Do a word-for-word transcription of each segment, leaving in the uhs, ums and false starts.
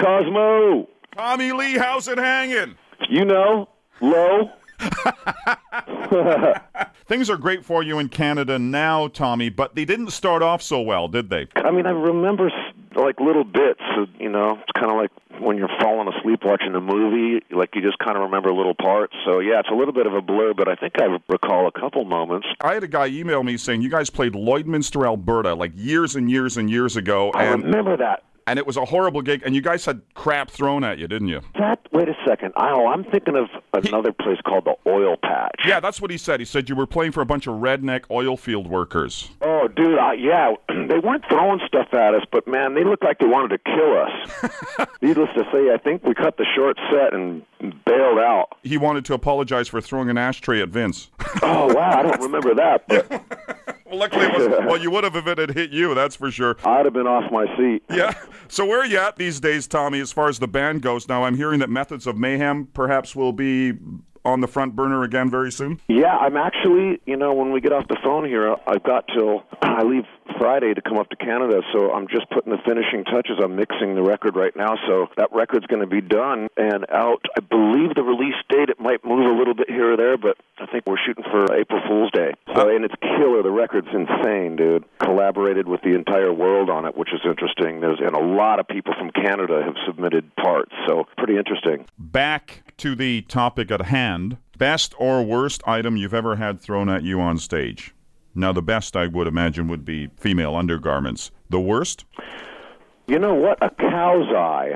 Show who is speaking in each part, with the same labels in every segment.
Speaker 1: Cosmo.
Speaker 2: Tommy Lee, how's it hanging?
Speaker 1: You know, low.
Speaker 2: Things are great for you in Canada now, Tommy, but they didn't start off so well, did they?
Speaker 1: I mean, I remember like little bits, you know, it's kind of like when you're falling asleep watching a movie, like you just kind of remember little parts. So, yeah, it's a little bit of a blur, but I think I recall a couple moments.
Speaker 2: I had a guy email me saying you guys played Lloydminster, Alberta, like years and years and years ago.
Speaker 1: I
Speaker 2: and
Speaker 1: remember that.
Speaker 2: And it was a horrible gig, and you guys had crap thrown at you, didn't you?
Speaker 1: That, wait a second. Oh, I'm thinking of another he, place called the Oil Patch.
Speaker 2: Yeah, that's what he said. He said you were playing for a bunch of redneck oil field workers.
Speaker 1: Oh, dude, uh, yeah. They weren't throwing stuff at us, but, man, they looked like they wanted to kill us. Needless to say, I think we cut the short set and bailed out.
Speaker 2: He wanted to apologize for throwing an ashtray at Vince.
Speaker 1: Oh, wow, I don't remember that, but...
Speaker 2: Well, luckily it wasn't. Well, you would have if it had hit you, that's for sure.
Speaker 1: I'd have been off my seat.
Speaker 2: Yeah. So where are you at these days, Tommy, as far as the band goes? Now, I'm hearing that Methods of Mayhem perhaps will be on the front burner again very soon?
Speaker 1: Yeah, I'm actually, you know, when we get off the phone here, I've got till, I leave Friday to come up to Canada, so I'm just putting the finishing touches. I'm mixing the record right now, so that record's going to be done and out. I believe the release date, it might move a little bit here or there, but I think we're shooting for April Fool's Day. So, and it's killer. The record's insane, dude. Collaborated with the entire world on it, which is interesting. There's and a lot of people from Canada have submitted parts, so pretty interesting.
Speaker 2: Back to the topic at hand. Best or worst item you've ever had thrown at you on stage? Now, the best, I would imagine, would be female undergarments. The worst?
Speaker 1: You know what? A cow's eye.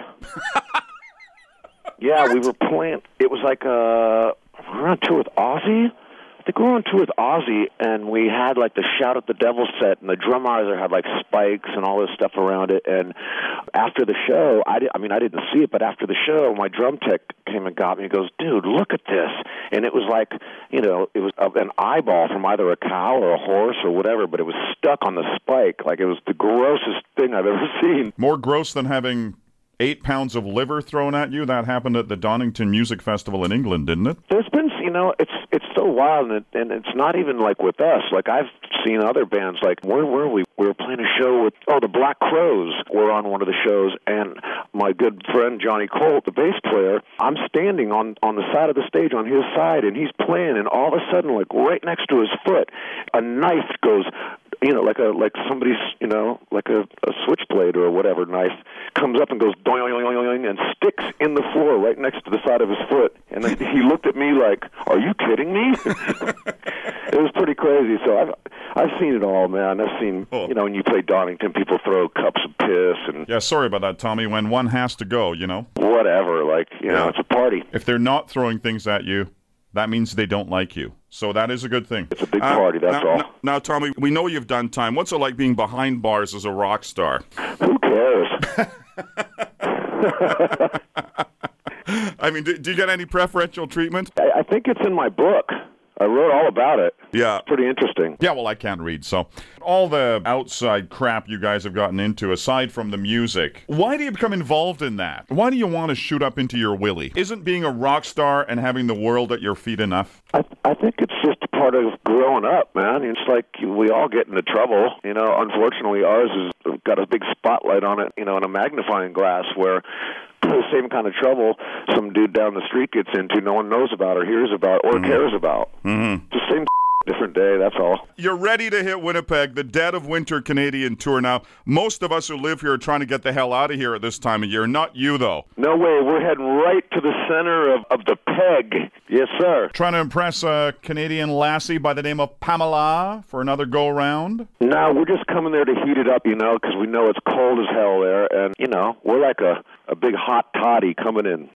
Speaker 1: Yeah,
Speaker 2: what?
Speaker 1: We were playing. It was like a... We were on tour with Ozzy. I think we were on tour with Ozzy, and we had like the Shout at the Devil set, and the drumizer had like spikes and all this stuff around it. And after the show, I, did, I mean, I didn't see it, but after the show, my drum tech came and got me. He goes, "Dude, look at this!" And it was like, you know, it was an eyeball from either a cow or a horse or whatever, but it was stuck on the spike. Like it was the grossest thing I've ever seen.
Speaker 2: More gross than having eight pounds of liver thrown at you? That happened at the Donington Music Festival in England, didn't it?
Speaker 1: There's been, you know, it's it's so wild, and, it, and it's not even like with us. Like I've seen other bands, like where were we? We were playing a show with, oh, the Black Crowes were on one of the shows, and my good friend Johnny Colt, the bass player, I'm standing on, on the side of the stage on his side, and he's playing, and all of a sudden, like right next to his foot, a knife goes, you know, like a like somebody's, you know, like a, a switchblade or whatever knife comes up and goes doing and sticks in the floor right next to the side of his foot. And then he looked at me like, "Are you kidding me?" It was pretty crazy. So I've I've seen it all, man. I've seen, oh. you know, when you play Donington, people throw cups of piss and
Speaker 2: yeah. Sorry about that, Tommy. When one has to go, you know,
Speaker 1: whatever. Like you yeah. know, it's a party.
Speaker 2: If they're not throwing things at you, that means they don't like you. So that is a good thing.
Speaker 1: It's a big party, uh, that's
Speaker 2: now,
Speaker 1: all.
Speaker 2: Now, now, Tommy, we know you've done time. What's it like being behind bars as a rock star?
Speaker 1: Who cares?
Speaker 2: I mean, do, do you get any preferential treatment?
Speaker 1: I, I think it's in my book. I wrote all about it.
Speaker 2: Yeah.
Speaker 1: It's pretty interesting.
Speaker 2: Yeah, well, I can't read, so. All the outside crap you guys have gotten into, aside from the music, why do you become involved in that? Why do you want to shoot up into your willy? Isn't being a rock star and having the world at your feet enough?
Speaker 1: I, I think it's just part of growing up, man. It's like we all get into trouble. You know, unfortunately, ours has got a big spotlight on it, you know, and a magnifying glass where the same kind of trouble some dude down the street gets into no one knows about or hears about or mm-hmm. cares about.
Speaker 2: Mm-hmm.
Speaker 1: The same different day, that's all.
Speaker 2: You're ready to hit Winnipeg, the dead of winter Canadian tour. Now, most of us who live here are trying to get the hell out of here at this time of year. Not you, though.
Speaker 1: No way. We're heading right to the center of, of the peg. Yes, sir.
Speaker 2: Trying to impress a Canadian lassie by the name of Pamela for another go-around?
Speaker 1: No, we're just coming there to heat it up, you know, because we know it's cold as hell there. And, you know, we're like a, a big hot toddy coming in.